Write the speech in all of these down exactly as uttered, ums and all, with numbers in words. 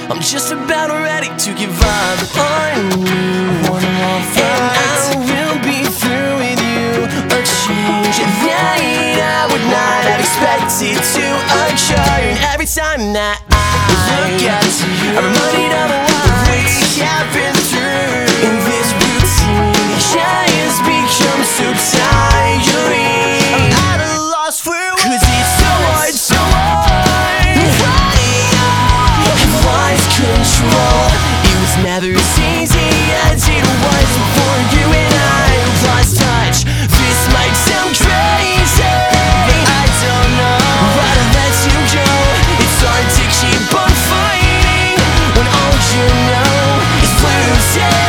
I'm just about ready to give up on you. One more fight, and I will be through with you. A change that I would not have expected to occur. And every time that I look at you, I'm reminded of what we have been through. In this routine, yeah, has become so tiring. I'm at a loss for words, 'cause it's so hard, so hard. I've lost control. It was never as easy as it was before you and I lost touch. This might sound crazy, I don't know why to let you go. It's hard to keep on fighting when all you know is losing.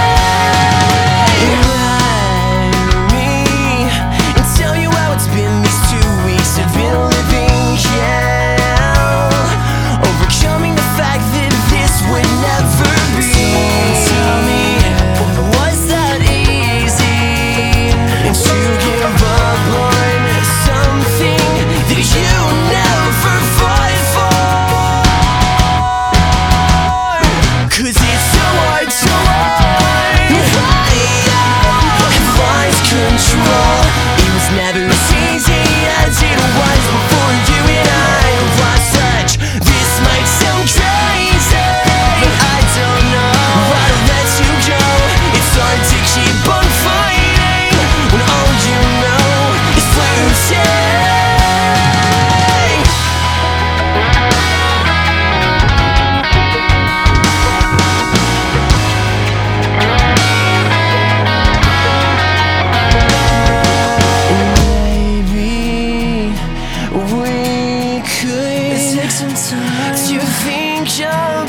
Let me tell you how it's been these two weeks. I've been living hell, overcoming the fact that this would never be. Tell me, was that easy to give up on something that you never fought for? 'Cause it's so hard, so hard. I've lost control. It was never as easy as it was before you and I lost touch. This might sound crazy, I don't know why to let you go. It's hard to keep on fighting when all you know is losing. Maybe we could take some time to think of